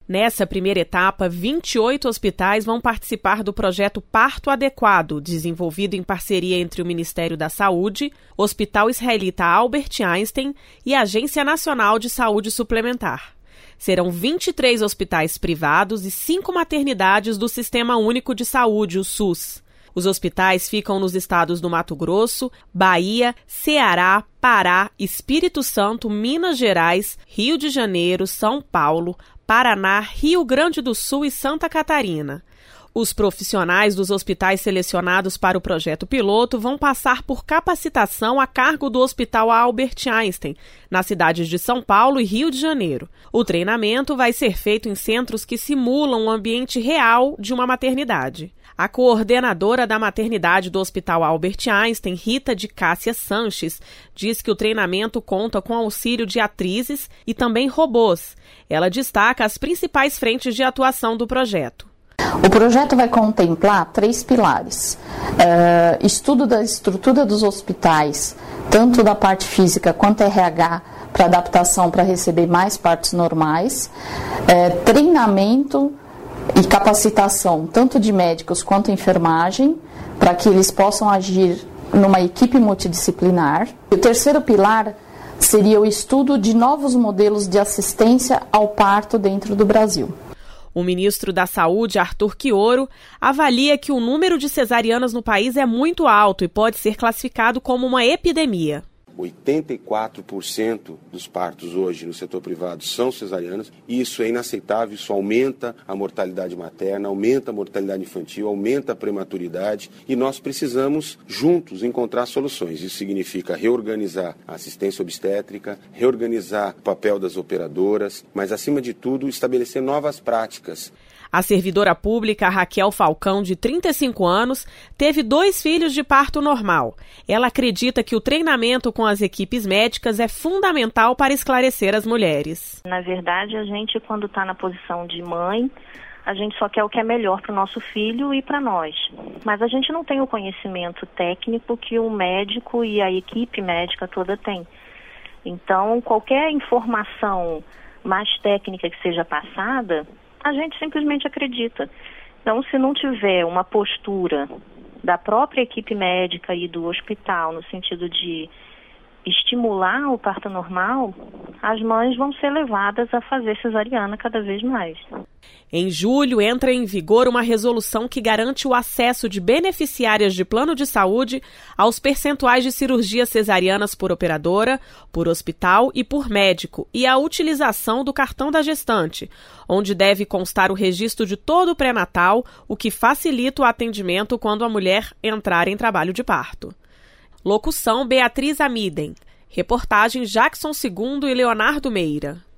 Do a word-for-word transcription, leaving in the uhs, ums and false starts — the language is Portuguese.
Nessa primeira etapa, vinte e oito hospitais vão participar do projeto Parto Adequado, desenvolvido em parceria entre o Ministério da Saúde, Hospital Israelita Albert Einstein e a Agência Nacional de Saúde Suplementar. Serão vinte e três hospitais privados e cinco maternidades do Sistema Único de Saúde, o SUS. Os hospitais ficam nos estados do Mato Grosso, Bahia, Ceará, Pará, Espírito Santo, Minas Gerais, Rio de Janeiro, São Paulo, Paraná, Rio Grande do Sul e Santa Catarina. Os profissionais dos hospitais selecionados para o projeto piloto vão passar por capacitação a cargo do Hospital Albert Einstein, nas cidades de São Paulo e Rio de Janeiro. O treinamento vai ser feito em centros que simulam o ambiente real de uma maternidade. A coordenadora da maternidade do Hospital Albert Einstein, Rita de Cássia Sanches, diz que o treinamento conta com auxílio de atrizes e também robôs. Ela destaca as principais frentes de atuação do projeto. O projeto vai contemplar três pilares. Uh, estudo da estrutura dos hospitais, tanto da parte física quanto R H, para adaptação para receber mais partos normais. Uh, treinamento e capacitação, tanto de médicos quanto enfermagem, para que eles possam agir numa equipe multidisciplinar. E o terceiro pilar seria o estudo de novos modelos de assistência ao parto dentro do Brasil. O ministro da Saúde, Arthur Quioro, avalia que o número de cesarianas no país é muito alto e pode ser classificado como uma epidemia. oitenta e quatro por cento dos partos hoje no setor privado são cesarianas e isso é inaceitável, isso aumenta a mortalidade materna, aumenta a mortalidade infantil, aumenta a prematuridade e nós precisamos juntos encontrar soluções. Isso significa reorganizar a assistência obstétrica, reorganizar o papel das operadoras, mas acima de tudo estabelecer novas práticas. A servidora pública Raquel Falcão, de trinta e cinco anos, teve dois filhos de parto normal. Ela acredita que o treinamento com as equipes médicas é fundamental para esclarecer as mulheres. Na verdade, a gente, quando está na posição de mãe, a gente só quer o que é melhor para o nosso filho e para nós. Mas a gente não tem o conhecimento técnico que o médico e a equipe médica toda tem. Então, qualquer informação mais técnica que seja passada, a gente simplesmente acredita. Então, se não tiver uma postura da própria equipe médica e do hospital, no sentido de estimular o parto normal, as mães vão ser levadas a fazer cesariana cada vez mais. Em julho, entra em vigor uma resolução que garante o acesso de beneficiárias de plano de saúde aos percentuais de cirurgias cesarianas por operadora, por hospital e por médico, e a utilização do cartão da gestante, onde deve constar o registro de todo o pré-natal, o que facilita o atendimento quando a mulher entrar em trabalho de parto. Locução Beatriz Amiden. Reportagem Jackson Segundo e Leonardo Meira.